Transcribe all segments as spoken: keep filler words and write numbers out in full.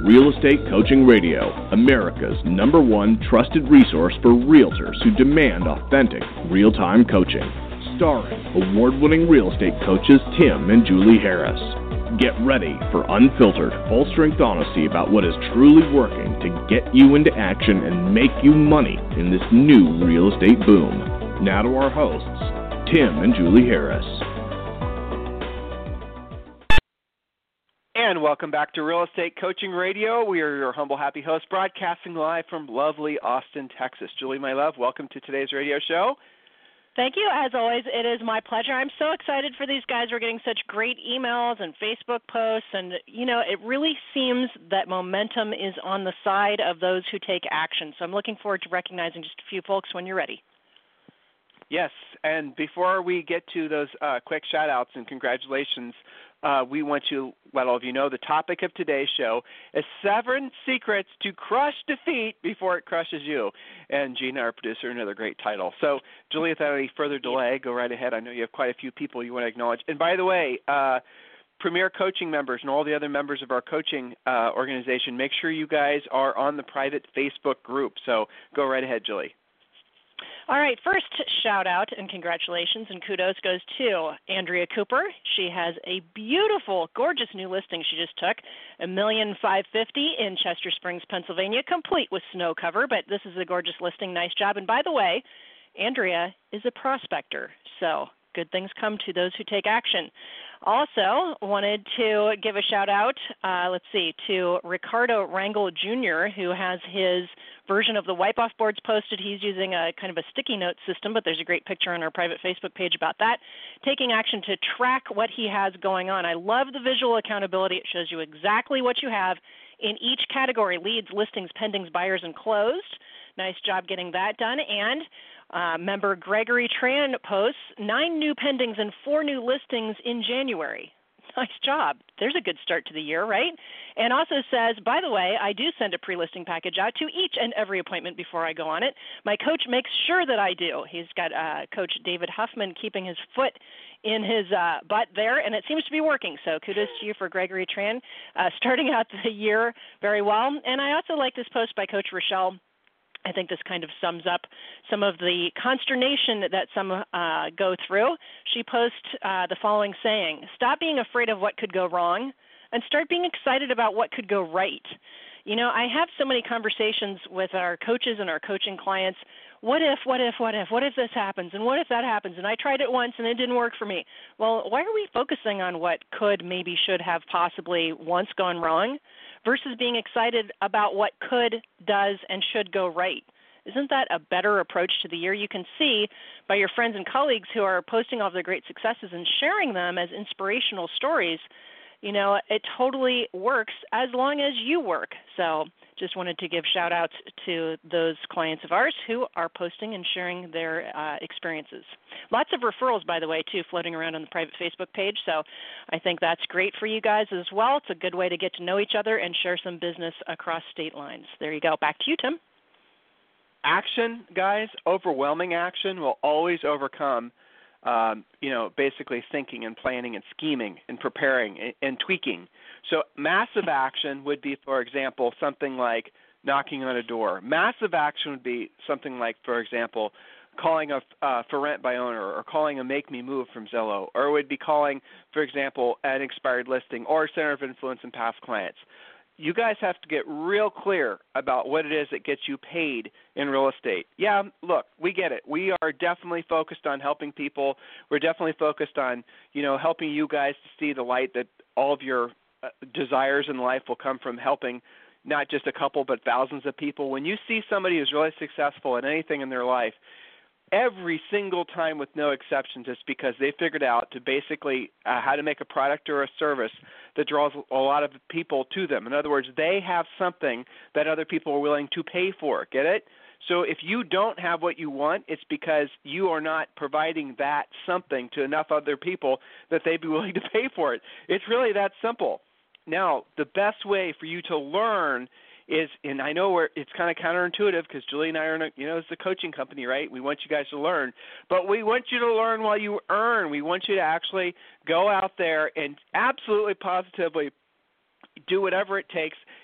Real Estate Coaching Radio, America's number one trusted resource for realtors who demand authentic, real-time coaching. Starring award-winning real estate coaches Tim and Julie Harris. Get ready for unfiltered, full-strength honesty about what is truly working to get you into action and make you money in this new real estate boom. Now to our hosts, Tim and Julie Harris. And welcome back to Real Estate Coaching Radio. We are your humble, happy hosts, broadcasting live from lovely Austin, Texas. Julie, my love, welcome to today's radio show. Thank you. As always, it is my pleasure. I'm so excited for these guys. We're getting such great emails and Facebook posts, and, you know, it really seems that momentum is on the side of those who take action. So I'm looking forward to recognizing just a few folks when you're ready. Yes, and before we get to those uh, quick shout-outs and congratulations, uh, we want to let all of you know the topic of today's show is seven secrets to crush defeat before it crushes you. And Gina, our producer, another great title. So, Julie, without any further delay, go right ahead. I know you have quite a few people you want to acknowledge. And by the way, uh, Premier Coaching members and all the other members of our coaching uh, organization, make sure you guys are on the private Facebook group. So go right ahead, Julie. All right, first shout out and congratulations and kudos goes to Andrea Cooper. She has a beautiful, gorgeous new listing she just took, a million five fifty in Chester Springs, Pennsylvania, complete with snow cover. But this is a gorgeous listing. Nice job. And by the way, Andrea is a prospector, so good things come to those who take action. Also wanted to give a shout out, uh, let's see, to Ricardo Rangel Junior, who has his version of the wipe-off boards posted. He's using a kind of a sticky note system, but there's a great picture on our private Facebook page about that, taking action to track what he has going on. I love the visual accountability. It shows you exactly what you have in each category: leads, listings, pendings, buyers, and closed. Nice job getting that done. And Uh, member Gregory Tran posts nine new pendings and four new listings in January. Nice job. There's a good start to the year, right? And also says, by the way, I do send a pre-listing package out to each and every appointment before I go on it. My coach makes sure that I do. He's got uh, Coach David Huffman keeping his foot in his uh, butt there, and it seems to be working. So kudos to you for Gregory Tran, uh, starting out the year very well. And I also like this post by Coach Rochelle. I think this kind of sums up some of the consternation that some uh, go through. She posts uh, the following saying: stop being afraid of what could go wrong and start being excited about what could go right. You know, I have so many conversations with our coaches and our coaching clients. What if, what if, what if, what if this happens, and what if that happens, and I tried it once and it didn't work for me. Well, why are we focusing on what could, maybe, should have possibly once gone wrong versus being excited about what could, does, and should go right? Isn't that a better approach to the year? You can see by your friends and colleagues who are posting all of their great successes and sharing them as inspirational stories. You know, it totally works as long as you work. So just wanted to give shout outs to those clients of ours who are posting and sharing their uh, experiences. Lots of referrals, by the way, too, floating around on the private Facebook page. So I think that's great for you guys as well. It's a good way to get to know each other and share some business across state lines. There you go. Back to you, Tim. Action, guys, overwhelming action will always overcome Um, you know, basically thinking and planning and scheming and preparing and, and tweaking. So massive action would be, for example, something like knocking on a door. Massive action would be something like, for example, calling a uh, for rent by owner, or calling a make me move from Zillow, or it would be calling, for example, an expired listing or center of influence and past clients. You guys have to get real clear about what it is that gets you paid in real estate. Yeah, look, we get it. We are definitely focused on helping people. We're definitely focused on, you know, helping you guys to see the light that all of your uh, desires in life will come from helping not just a couple but thousands of people. When you see somebody who's really successful in anything in their life, every single time with no exceptions, it's because they figured out to basically uh, how to make a product or a service that draws a lot of people to them. In other words, they have something that other people are willing to pay for. Get it? So if you don't have what you want, it's because you are not providing that something to enough other people that they'd be willing to pay for it. It's really that simple. Now, the best way for you to learn is, and I know we're, it's kind of counterintuitive because Julie and I are, in a, you know, it's a coaching company, right? We want you guys to learn, but we want you to learn while you earn. We want you to actually go out there and absolutely positively do whatever it takes.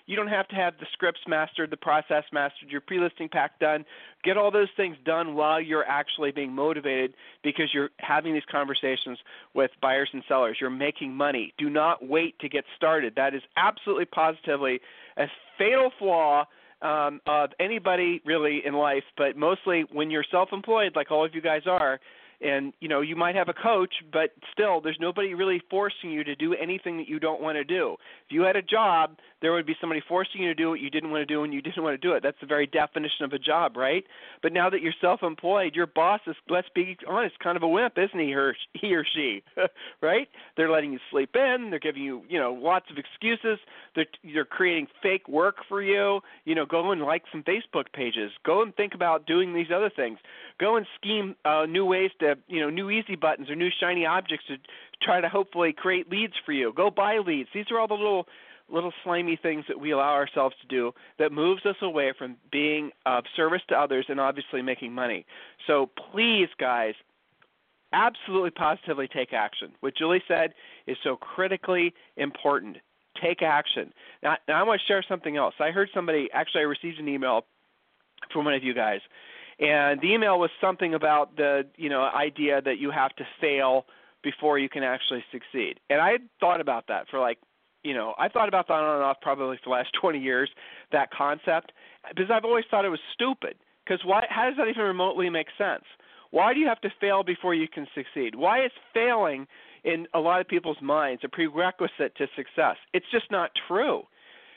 You don't have to have the scripts mastered, the process mastered, your pre-listing pack done. Get all those things done while you're actually being motivated because you're having these conversations with buyers and sellers. You're making money. Do not wait to get started. That is absolutely positively a fatal flaw um, of anybody really in life, but mostly when you're self-employed like all of you guys are. And, you know, you might have a coach, but still there's nobody really forcing you to do anything that you don't want to do. If you had a job, there would be somebody forcing you to do what you didn't want to do and you didn't want to do it. That's the very definition of a job, right? But now that you're self-employed, your boss is, let's be honest, kind of a wimp, isn't he or, he or she, right? They're letting you sleep in. They're giving you, you know, lots of excuses. They're, they're creating fake work for you. You know, go and like some Facebook pages. Go and think about doing these other things. Go and scheme uh, new ways to, you know, new easy buttons or new shiny objects to try to hopefully create leads for you. Go buy leads. These are all the little little slimy things that we allow ourselves to do that moves us away from being of service to others and obviously making money. So please, guys, absolutely positively take action. What Julie said is so critically important. Take action. Now, now I want to share something else. I heard somebody, actually I received an email from one of you guys, and the email was something about the, you know, idea that you have to fail before you can actually succeed. And I had thought about that for like, you know, I thought about that on and off probably for the last twenty years, that concept, because I've always thought it was stupid. Because why? How does that even remotely make sense? Why do you have to fail before you can succeed? Why is failing in a lot of people's minds a prerequisite to success? It's just not true.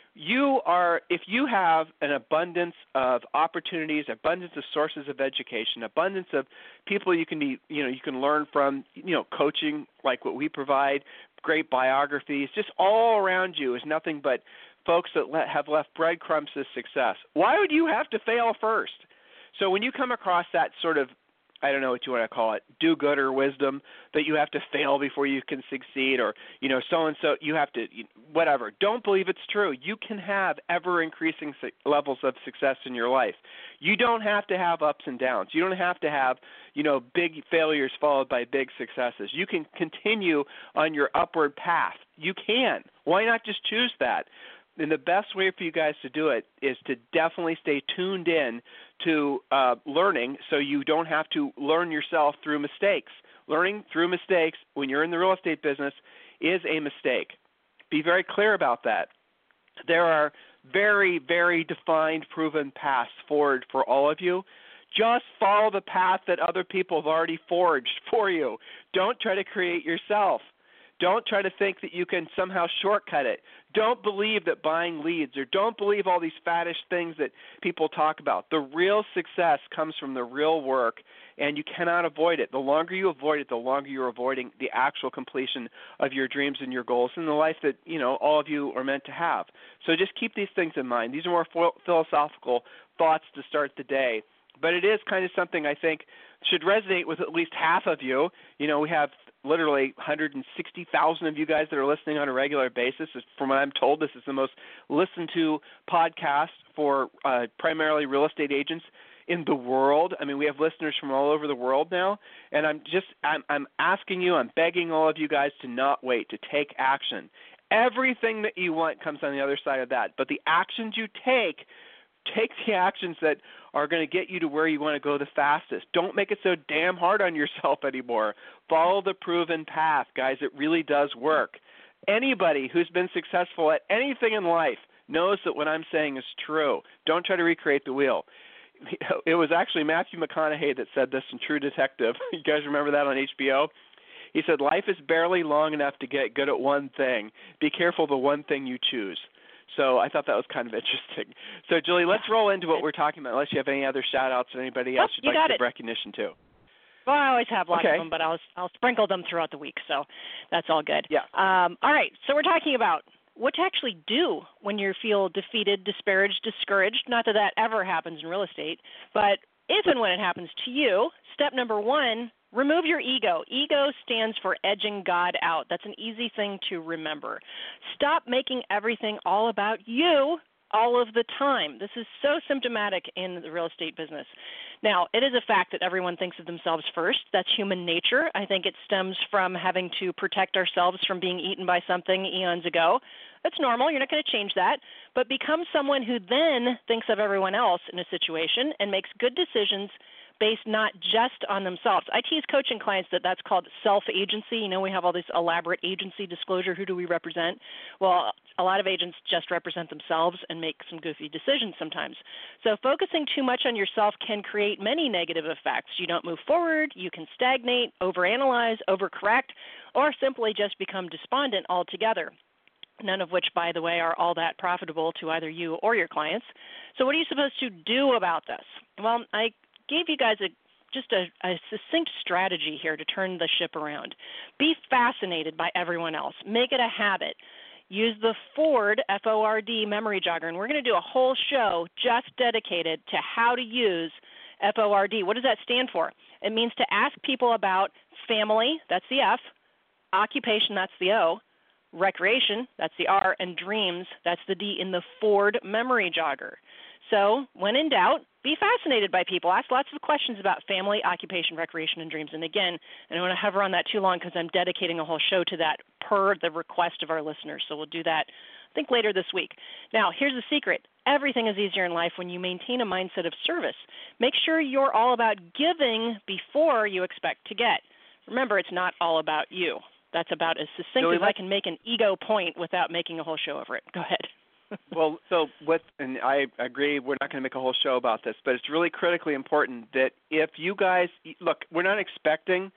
You are, if you have an abundance of opportunities, abundance of sources of education, abundance of people you can be, you know, you can learn from, you know, coaching like what we provide, great biographies, just all around you is nothing but folks that le- have left breadcrumbs to success. Why would you have to fail first? So when you come across that sort of, I don't know what you want to call it, do-gooder wisdom that you have to fail before you can succeed, or, you know, so-and-so, you have to, whatever. Don't believe it's true. You can have ever-increasing su- levels of success in your life. You don't have to have ups and downs. You don't have to have, you know, big failures followed by big successes. You can continue on your upward path. You can. Why not just choose that? And the best way for you guys to do it is to definitely stay tuned in to uh, learning so you don't have to learn yourself through mistakes. Learning through mistakes when you're in the real estate business is a mistake. Be very clear about that. There are very, very defined, proven paths forward for all of you. Just follow the path that other people have already forged for you. Don't try to create yourself. Don't try to think that you can somehow shortcut it. Don't believe that buying leads, or don't believe all these faddish things that people talk about. The real success comes from the real work, and you cannot avoid it. The longer you avoid it, the longer you're avoiding the actual completion of your dreams and your goals and the life that, you know, all of you are meant to have. So just keep these things in mind. These are more philosophical thoughts to start the day. But it is kind of something I think should resonate with at least half of you. You know, we have literally one hundred sixty thousand of you guys that are listening on a regular basis. From what I'm told, this is the most listened to podcast for uh, primarily real estate agents in the world. I mean, we have listeners from all over the world now, and I'm just I'm, I'm asking you, I'm begging all of you guys to not wait, to take action. Everything that you want comes on the other side of that, but the actions you take, take the actions that are going to get you to where you want to go the fastest. Don't make it so damn hard on yourself anymore. Follow the proven path, guys. It really does work. Anybody who's been successful at anything in life knows that what I'm saying is true. Don't try to recreate the wheel. It was actually Matthew McConaughey that said this in True Detective. You guys remember that on H B O? He said, life is barely long enough to get good at one thing. Be careful of the one thing you choose. So I thought that was kind of interesting. So, Julie, let's roll into what we're talking about, unless you have any other shout-outs or anybody else oh, you'd you like to give it. recognition to. Well, I always have lots okay. of them, but I'll, I'll sprinkle them throughout the week, so that's all good. Yeah. Um, all right, so we're talking about what to actually do when you feel defeated, disparaged, discouraged. Not that that ever happens in real estate, but if and when it happens to you, step number one, remove your ego. Ego stands for edging God out. That's an easy thing to remember. Stop making everything all about you all of the time. This is so symptomatic in the real estate business. Now, it is a fact that everyone thinks of themselves first. That's human nature. I think it stems from having to protect ourselves from being eaten by something eons ago. That's normal. You're not going to change that. But become someone who then thinks of everyone else in a situation and makes good decisions based not just on themselves. I tease coaching clients that that's called self-agency. You know, we have all this elaborate agency disclosure. Who do we represent? Well, a lot of agents just represent themselves and make some goofy decisions sometimes. So focusing too much on yourself can create many negative effects. You don't move forward, you can stagnate, overanalyze, overcorrect, or simply just become despondent altogether. None of which, by the way, are all that profitable to either you or your clients. So what are you supposed to do about this? Well, I gave you guys a just a, a succinct strategy here to turn the ship around. Be fascinated by everyone else. Make it a habit. Use the Ford, F O R D, memory jogger, and we're going to do a whole show just dedicated to how to use F O R D. What does that stand for? It means to ask people about family, that's the F, occupation, that's the O, recreation, that's the R, and dreams, that's the D in the Ford memory jogger. So when in doubt, be fascinated by people. Ask lots of questions about family, occupation, recreation, and dreams. And again, I don't want to hover on that too long because I'm dedicating a whole show to that per the request of our listeners. So we'll do that, I think, later this week. Now, here's the secret. Everything is easier in life when you maintain a mindset of service. Make sure you're all about giving before you expect to get. Remember, it's not all about you. That's about as succinct Joey, as I can make an ego point without making a whole show over it. Go ahead. Well, so what, and I agree, we're not going to make a whole show about this, but it's really critically important that if you guys, look, we're not expecting,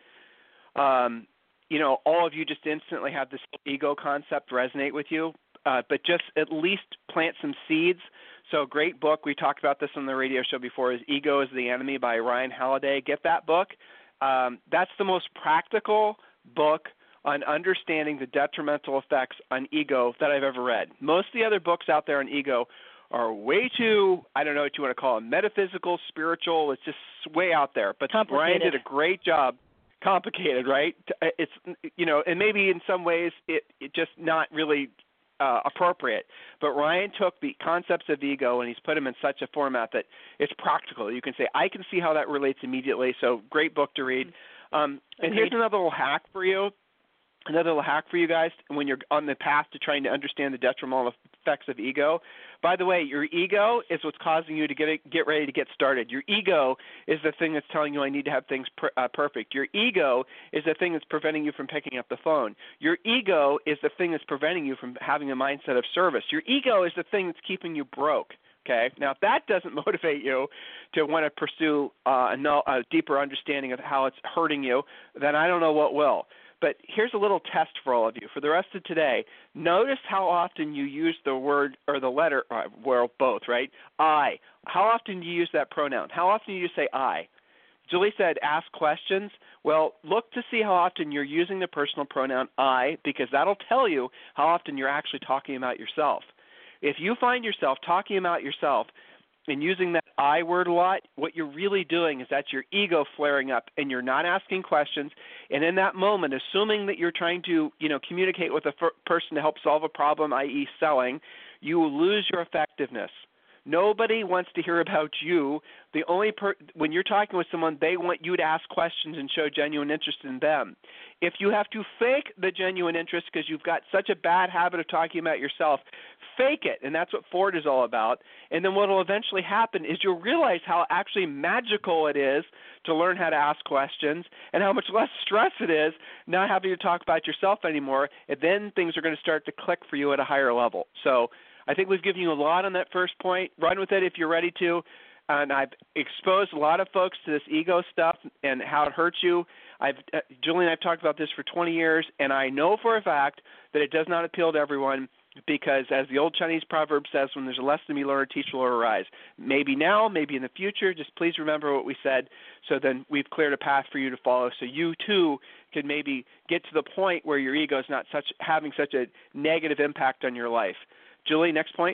um, you know, all of you just instantly have this ego concept resonate with you, uh, but just at least plant some seeds. So a great book, we talked about this on the radio show before, is Ego is the Enemy by Ryan Holiday. Get that book. Um, that's the most practical book on understanding the detrimental effects on ego that I've ever read. Most of the other books out there on ego are way too, I don't know what you want to call them, metaphysical, spiritual. It's just way out there. But Ryan did a great job. Complicated, right? It's, you know, and maybe in some ways it, it just not really uh, appropriate. But Ryan took the concepts of ego and he's put them in such a format that it's practical. You can say, I can see how that relates immediately. So great book to read. Um, and here's another little hack for you. Another little hack for you guys when you're on the path to trying to understand the detrimental effects of ego. By the way, your ego is what's causing you to get it, get ready to get started. Your ego is the thing that's telling you I need to have things per, uh, perfect. Your ego is the thing that's preventing you from picking up the phone. Your ego is the thing that's preventing you from having a mindset of service. Your ego is the thing that's keeping you broke. Okay. Now, if that doesn't motivate you to want to pursue uh, a, no, a deeper understanding of how it's hurting you, then I don't know what will. But here's a little test for all of you. For the rest of today, notice how often you use the word or the letter, uh, well, both, right? I. How often do you use that pronoun? How often do you say I? Julie said ask questions. Well, look to see how often you're using the personal pronoun I, because that'll tell you how often you're actually talking about yourself. If you find yourself talking about yourself and using that I word a lot, what you're really doing is that's your ego flaring up and you're not asking questions. And in that moment, assuming that you're trying to, you know, communicate with a f- person to help solve a problem, that is selling, you will lose your effectiveness. Nobody wants to hear about you. The only per- when you're talking with someone, they want you to ask questions and show genuine interest in them. If you have to fake the genuine interest because you've got such a bad habit of talking about yourself, fake it, and that's what Ford is all about. And then what will eventually happen is you'll realize how actually magical it is to learn how to ask questions and how much less stress it is not having to talk about yourself anymore, and then things are going to start to click for you at a higher level. So I think we've given you a lot on that first point. Run with it if you're ready to. And I've exposed a lot of folks to this ego stuff and how it hurts you. I've, uh, Julie and I have talked about this for twenty years, and I know for a fact that it does not appeal to everyone because, as the old Chinese proverb says, when there's a lesson to be learned, a teacher will arise. Maybe now, maybe in the future, just please remember what we said so then we've cleared a path for you to follow so you, too, can maybe get to the point where your ego is not such having such a negative impact on your life. Julie, next point.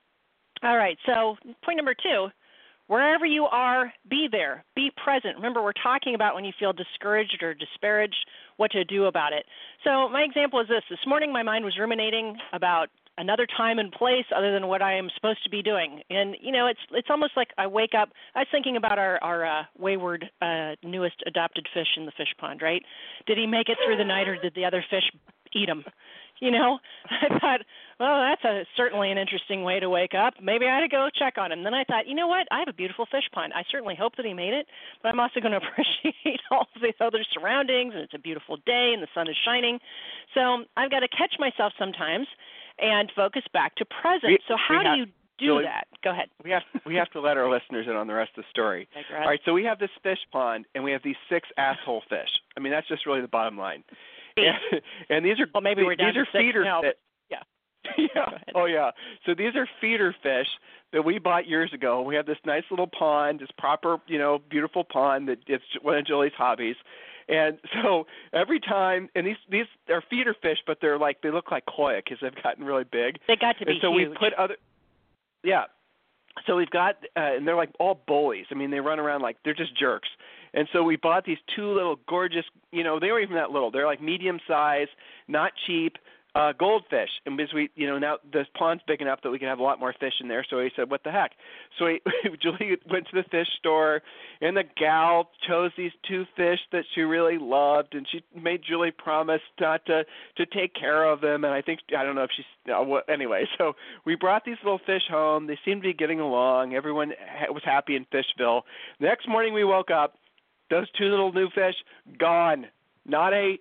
All right, so point number two, wherever you are, be there, be present. Remember, we're talking about when you feel discouraged or disparaged, what to do about it. So my example is this. This morning my mind was ruminating about another time and place other than what I am supposed to be doing. And, you know, it's it's almost like I wake up, I was thinking about our, our uh, wayward uh, newest adopted fish in the fish pond, right? Did he make it through the night or did the other fish eat them. You know, I thought, well, that's a, certainly an interesting way to wake up. Maybe I ought to go check on him. Then I thought, you know what? I have a beautiful fish pond. I certainly hope that he made it, but I'm also going to appreciate all of the other surroundings, and it's a beautiful day, and the sun is shining. So I've got to catch myself sometimes and focus back to present. We, so how do have, you do Julie, that? Go ahead. We have we have to let our listeners in on the rest of the story. All right, so we have this fish pond, and we have these six asshole fish. I mean, that's just really the bottom line. And, and these are well, maybe we're down these to are six feeder now, fish. Yeah. yeah. Oh, yeah. So these are feeder fish that we bought years ago. We have this nice little pond, this proper, you know, beautiful pond that it's one of Julie's hobbies. And so every time, and these these are feeder fish, but they're like they look like koi because they've gotten really big. They got to be and so huge. we put other, yeah. So we've got, uh, and they're like all bullies. I mean, they run around like they're just jerks. And so we bought these two little gorgeous, you know, they weren't even that little. They're like medium size, not cheap, uh, goldfish. And because we, you know, now this pond's big enough that we can have a lot more fish in there. So he said, what the heck? So he, Julie went to the fish store, and the gal chose these two fish that she really loved, and she made Julie promise not to to take care of them. And I think, I don't know if she's, uh, what, anyway, so we brought these little fish home. They seemed to be getting along. Everyone ha- was happy in Fishville. The next morning we woke up, those two little new fish, gone. Not a,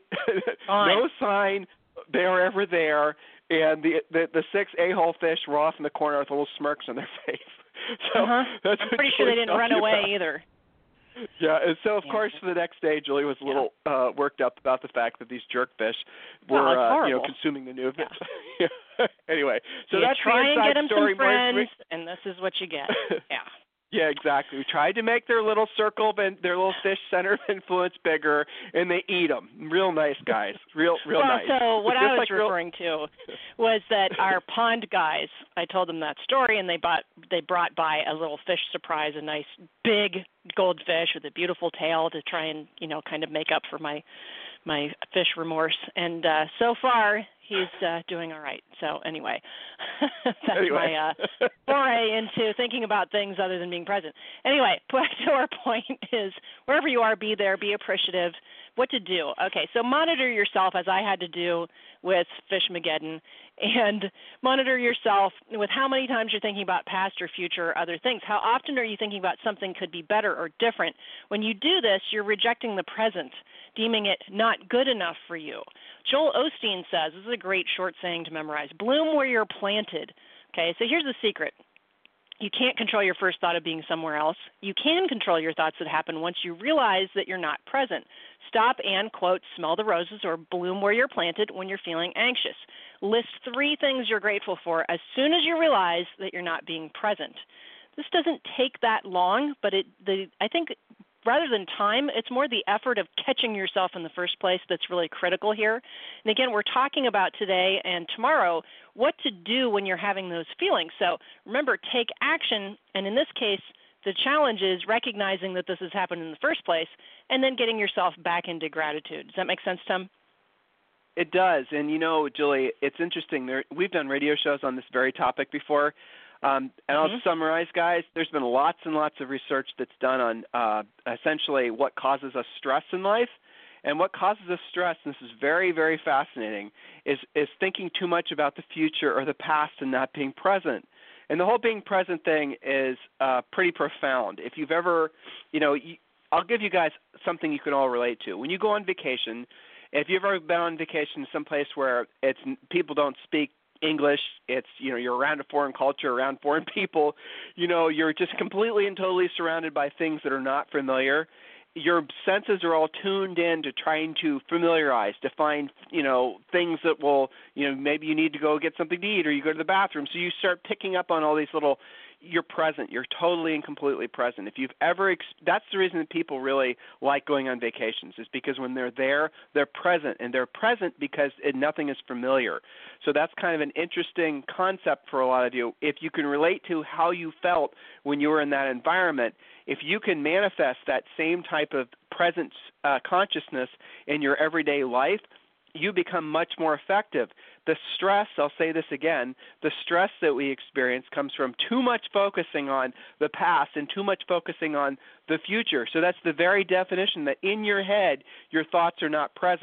no sign they were ever there. And the, the the six a-hole fish were off in the corner with little smirks on their face. So uh-huh. that's I'm pretty sure they didn't run away about. either. Yeah, and so of yeah. course the next day Julie was a little yeah. uh, worked up about the fact that these jerkfish were well, uh, you know consuming the new fish. Yeah. Anyway, so you that's try the and inside get them story. some friends, and this is what you get. Yeah. Yeah, exactly. We tried to make their little circle of in, their little fish center of influence bigger, and they eat them. Real nice guys. Real, real well, nice. Well, so what Just I was like referring real... to was that our pond guys, I told them that story, and they bought they brought by a little fish surprise, a nice big goldfish with a beautiful tail to try and you know kind of make up for my my fish remorse. And uh, so far, he's uh, doing all right. So anyway, that's anyway. my uh, foray into thinking about things other than being present. Anyway, back to our point is wherever you are, be there, be appreciative. What to do? Okay, so monitor yourself as I had to do with Fishmageddon, and monitor yourself with how many times you're thinking about past or future or other things. How often are you thinking about something could be better or different? When you do this, you're rejecting the present, deeming it not good enough for you. Joel Osteen says, this is a great short saying to memorize, bloom where you're planted. Okay, so here's the secret. You can't control your first thought of being somewhere else. You can control your thoughts that happen once you realize that you're not present. Stop and, quote, smell the roses or bloom where you're planted when you're feeling anxious. List three things you're grateful for as soon as you realize that you're not being present. This doesn't take that long, but it the I think rather than time, it's more the effort of catching yourself in the first place that's really critical here. And again, we're talking about today and tomorrow what to do when you're having those feelings. So remember, take action, and in this case, the challenge is recognizing that this has happened in the first place and then getting yourself back into gratitude. Does that make sense, Tom? It does. And, you know, Julie, it's interesting. There, we've done radio shows on this very topic before. Um, and mm-hmm. I'll summarize, guys. There's been lots and lots of research that's done on uh, essentially what causes us stress in life. And what causes us stress, and this is very, very fascinating, is, is thinking too much about the future or the past and not being present. And the whole being present thing is uh, pretty profound. If you've ever, you know, you, I'll give you guys something you can all relate to. When you go on vacation, if you've ever been on vacation someplace where it's people don't speak English, it's, you know, you're around a foreign culture, around foreign people, you know, you're just completely and totally surrounded by things that are not familiar. Your senses are all tuned in to trying to familiarize, to find, you know, things that will, you know, maybe you need to go get something to eat or you go to the bathroom. So you start picking up on all these little, you're present. You're totally and completely present. If you've ever, ex- that's the reason that people really like going on vacations, is because when they're there, they're present. And they're present because it, nothing is familiar. So that's kind of an interesting concept for a lot of you. If you can relate to how you felt when you were in that environment, if you can manifest that same type of presence uh, consciousness in your everyday life, you become much more effective. The stress, I'll say this again, the stress that we experience comes from too much focusing on the past and too much focusing on the future. So that's the very definition that in your head, your thoughts are not present.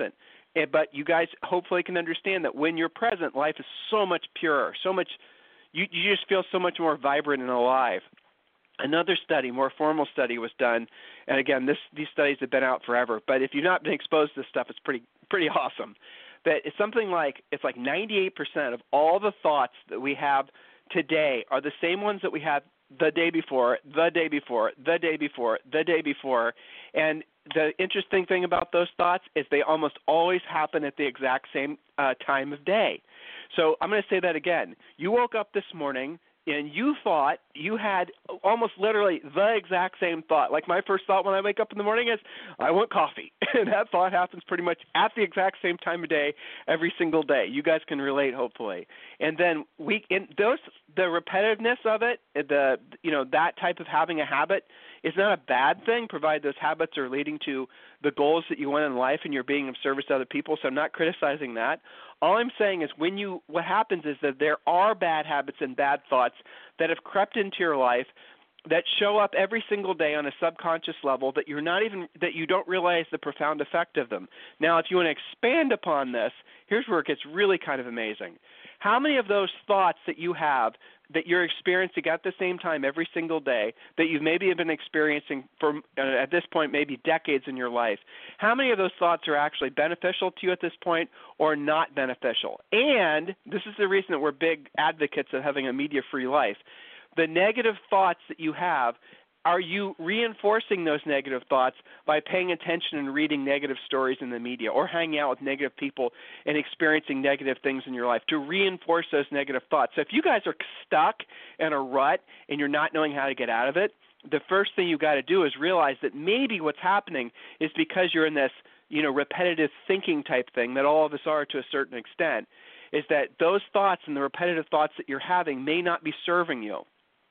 but you guys hopefully can understand that when you're present, life is so much purer, so much, you, you just feel so much more vibrant and alive. Another study, more formal study, was done, and again, this, these studies have been out forever, but if you've not been exposed to this stuff, it's pretty pretty awesome. That it's something like, it's like ninety-eight percent of all the thoughts that we have today are the same ones that we had the day before, the day before, the day before, the day before, and the interesting thing about those thoughts is they almost always happen at the exact same uh, time of day. So I'm going to say that again. You woke up this morning and you thought you had almost literally the exact same thought. Like my first thought when I wake up in the morning is, I want coffee. And that thought happens pretty much at the exact same time of day every single day. You guys can relate, hopefully. And then we, in those, the repetitiveness of it, the you know that type of having a habit is not a bad thing, provided those habits are leading to the goals that you want in life and you're being of service to other people. So I'm not criticizing that. All I'm saying is when you, what happens is that there are bad habits and bad thoughts that have crept into your life that show up every single day on a subconscious level that you're not even, that you don't realize the profound effect of them. Now, if you want to expand upon this, here's where it gets really kind of amazing. How many of those thoughts that you have that you're experiencing at the same time every single day that you've maybe been experiencing for, uh, at this point, maybe decades in your life, how many of those thoughts are actually beneficial to you at this point or not beneficial? And this is the reason that we're big advocates of having a media-free life. The negative thoughts that you have, are you reinforcing those negative thoughts by paying attention and reading negative stories in the media or hanging out with negative people and experiencing negative things in your life to reinforce those negative thoughts? So if you guys are stuck in a rut and you're not knowing how to get out of it, the first thing you've got to do is realize that maybe what's happening is because you're in this, you know, repetitive thinking type thing that all of us are to a certain extent, is that those thoughts and the repetitive thoughts that you're having may not be serving you.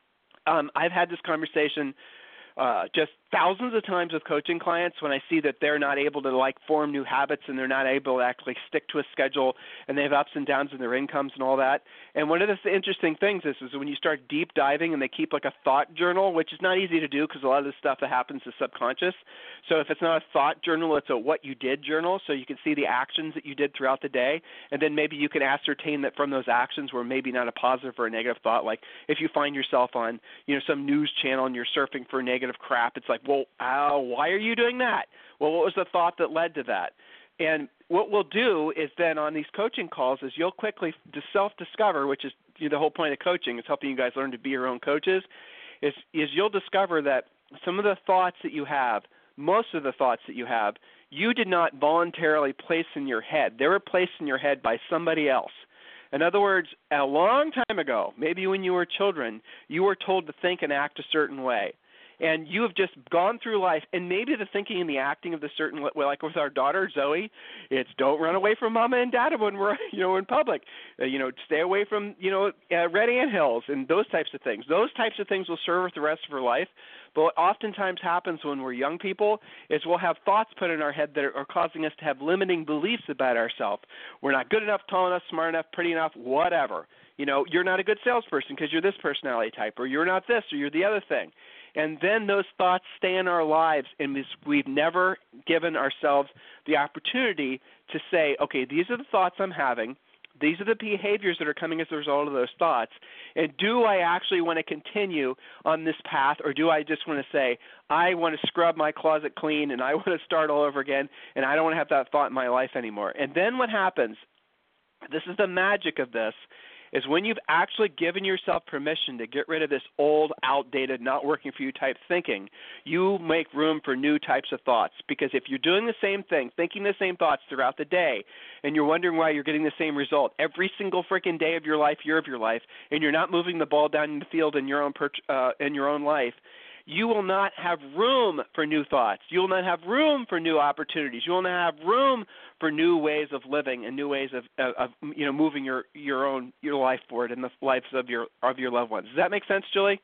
Um, I've had this conversation uh, just thousands of times with coaching clients when I see that they're not able to like form new habits and they're not able to actually stick to a schedule and they have ups and downs in their incomes and all that. And one of the interesting things is, is when you start deep diving and they keep like a thought journal, which is not easy to do because a lot of the stuff that happens is subconscious. So if it's not a thought journal, it's a what you did journal. So you can see the actions that you did throughout the day. And then maybe you can ascertain that from those actions were maybe not a positive or a negative thought. Like if you find yourself on, you know, some news channel and you're surfing for negative crap, it's like, well, ow, why are you doing that? Well, what was the thought that led to that? And what we'll do is then on these coaching calls is you'll quickly self-discover, which is you know, the whole point of coaching is helping you guys learn to be your own coaches, is, is you'll discover that some of the thoughts that you have, most of the thoughts that you have, you did not voluntarily place in your head. They were placed in your head by somebody else. In other words, a long time ago, maybe when you were children, you were told to think and act a certain way. And you have just gone through life, and maybe the thinking and the acting of the certain way, like with our daughter Zoe, it's don't run away from mama and dad when we're you know in public, uh, you know stay away from you know uh, red anthills and those types of things. Those types of things will serve us the rest of our life. But what oftentimes happens when we're young people is we'll have thoughts put in our head that are causing us to have limiting beliefs about ourselves. We're not good enough, tall enough, smart enough, pretty enough, whatever. You know, you're not a good salesperson because you're this personality type, or you're not this, or you're the other thing. And then those thoughts stay in our lives, and we've never given ourselves the opportunity to say, okay, these are the thoughts I'm having. These are the behaviors that are coming as a result of those thoughts. And do I actually want to continue on this path, or do I just want to say, I want to scrub my closet clean and I want to start all over again, and I don't want to have that thought in my life anymore? And then what happens, this is the magic of this, is when you've actually given yourself permission to get rid of this old, outdated, not working for you type thinking, you make room for new types of thoughts. Because if you're doing the same thing, thinking the same thoughts throughout the day, and you're wondering why you're getting the same result every single freaking day of your life, year of your life, and you're not moving the ball down in the field in your own per- uh, in your own life, you will not have room for new thoughts. You will not have room for new opportunities. You will not have room for new ways of living and new ways of, of, of you know, moving your, your own your life forward and the lives of your of your loved ones. Does that make sense, Julie?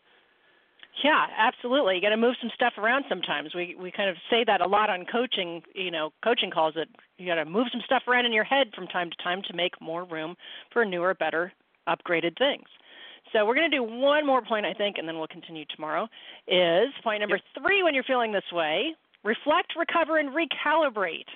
Yeah, absolutely. You got to move some stuff around sometimes. We we kind of say that a lot on coaching, you know, coaching calls, that you got to move some stuff around in your head from time to time to make more room for newer, better, upgraded things. So we're going to do one more point, I think, and then we'll continue tomorrow, is point number yep. three when you're feeling this way: reflect, recover, and recalibrate.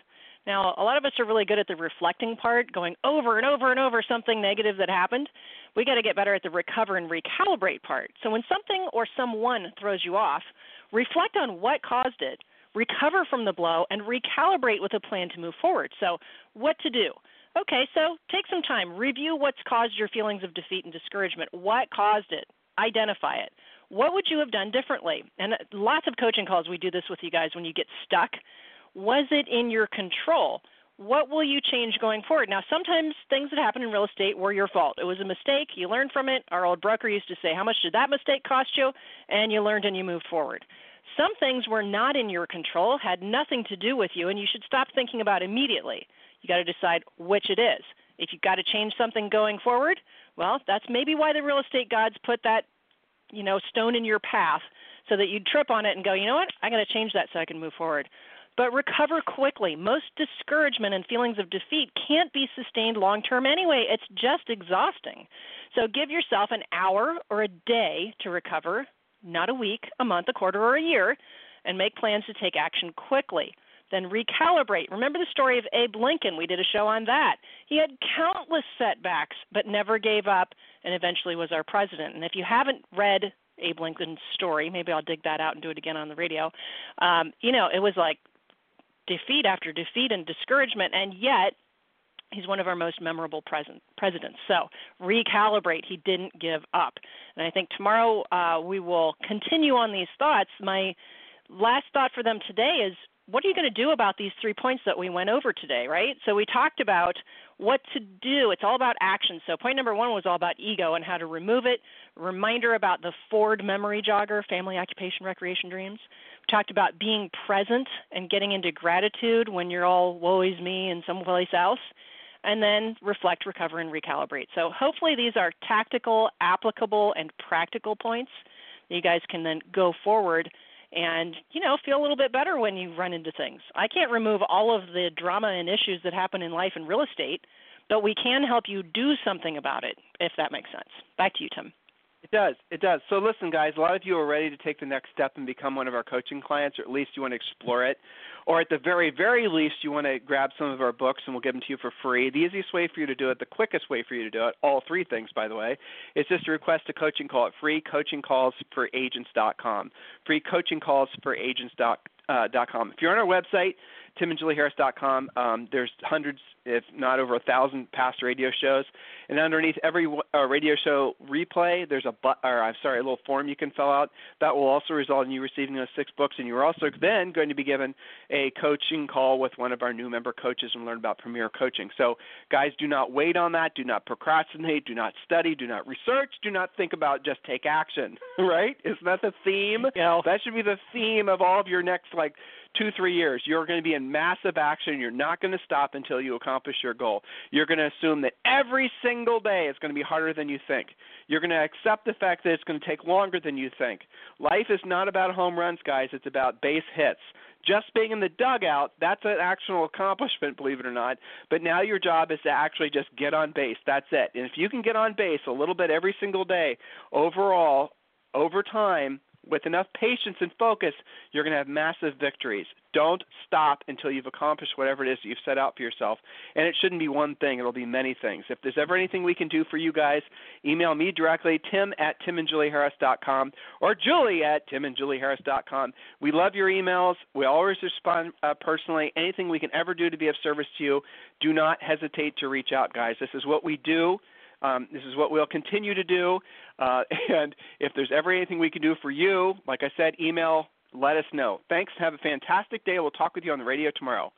Now, a lot of us are really good at the reflecting part, going over and over and over something negative that happened. We got to get better at the recover and recalibrate part. So when something or someone throws you off, reflect on what caused it, recover from the blow, and recalibrate with a plan to move forward. So what to do? Okay, so take some time. Review what's caused your feelings of defeat and discouragement. What caused it? Identify it. What would you have done differently? And lots of coaching calls, we do this with you guys when you get stuck. Was it in your control? What will you change going forward? Now, sometimes things that happen in real estate were your fault. It was a mistake. You learned from it. Our old broker used to say, how much did that mistake cost you? And you learned and you moved forward. Some things were not in your control, had nothing to do with you, and you should stop thinking about immediately. You got to decide which it is. If you've got to change something going forward, well, that's maybe why the real estate gods put that, you know, stone in your path so that you'd trip on it and go, you know what, I got to change that so I can move forward. But recover quickly. Most discouragement and feelings of defeat can't be sustained long term anyway. It's just exhausting. So give yourself an hour or a day to recover, not a week, a month, a quarter, or a year, and make plans to take action quickly. Then recalibrate. Remember the story of Abe Lincoln? We did a show on that. He had countless setbacks, but never gave up and eventually was our president. And if you haven't read Abe Lincoln's story, maybe I'll dig that out and do it again on the radio. Um, you know, it was like defeat after defeat and discouragement, and yet he's one of our most memorable present, presidents. So recalibrate. He didn't give up. And I think tomorrow uh, we will continue on these thoughts. My last thought for them today is, what are you going to do about these three points that we went over today, right? So we talked about what to do. It's all about action. So point number one was all about ego and how to remove it. Reminder about the Ford memory jogger, family, occupation, recreation, dreams. We talked about being present and getting into gratitude when you're all woe is me and someplace else. And then reflect, recover, and recalibrate. So hopefully these are tactical, applicable, and practical points that you guys can then go forward and, you know, feel a little bit better when you run into things. I can't remove all of the drama and issues that happen in life and real estate, but we can help you do something about it, if that makes sense. Back to you, Tim. It does. It does. So listen, guys, a lot of you are ready to take the next step and become one of our coaching clients, or at least you want to explore it. Or at the very, very least, you want to grab some of our books, and we'll give them to you for free. The easiest way for you to do it, the quickest way for you to do it, all three things, by the way, is just to request a coaching call at free coaching calls for agents dot com. free coaching calls for agents dot com. If you're on our website, tim and julie harris dot com, um, there's hundreds, if not over a thousand past radio shows. And underneath every uh, radio show replay, there's a but, or I'm sorry, a little form you can fill out. That will also result in you receiving those six books. And you're also then going to be given a coaching call with one of our new member coaches and learn about Premier Coaching. So, guys, do not wait on that. Do not procrastinate. Do not study. Do not research. Do not think about, just take action, right? Isn't that the theme? Yeah. That should be the theme of all of your next, like, two, three years. You're going to be in massive action. You're not going to stop until you accomplish your goal. You're going to assume that every single day is going to be harder than you think. You're going to accept the fact that it's going to take longer than you think. Life is not about home runs, guys. It's about base hits. Just being in the dugout, that's an actual accomplishment, believe it or not. But now your job is to actually just get on base. That's it. And if you can get on base a little bit every single day, overall, over time, with enough patience and focus, you're going to have massive victories. Don't stop until you've accomplished whatever it is that you've set out for yourself. And it shouldn't be one thing. It'll be many things. If there's ever anything we can do for you guys, email me directly, tim at tim and julie harris dot com or julie at tim and julie harris dot com. We love your emails. We always respond uh, personally. Anything we can ever do to be of service to you, do not hesitate to reach out, guys. This is what we do. Um, this is what we'll continue to do, uh, and if there's ever anything we can do for you, like I said, email, let us know. Thanks. Have a fantastic day. We'll talk with you on the radio tomorrow.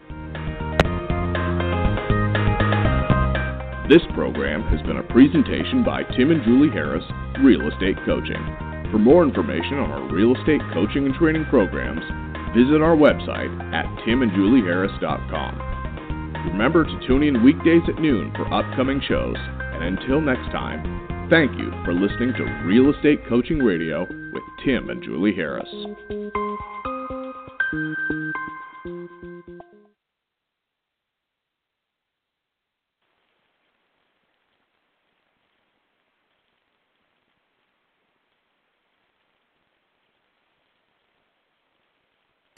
This program has been a presentation by Tim and Julie Harris, Real Estate Coaching. For more information on our real estate coaching and training programs, visit our website at tim and julie harris dot com. Remember to tune in weekdays at noon for upcoming shows. And until next time, thank you for listening to Real Estate Coaching Radio with Tim and Julie Harris.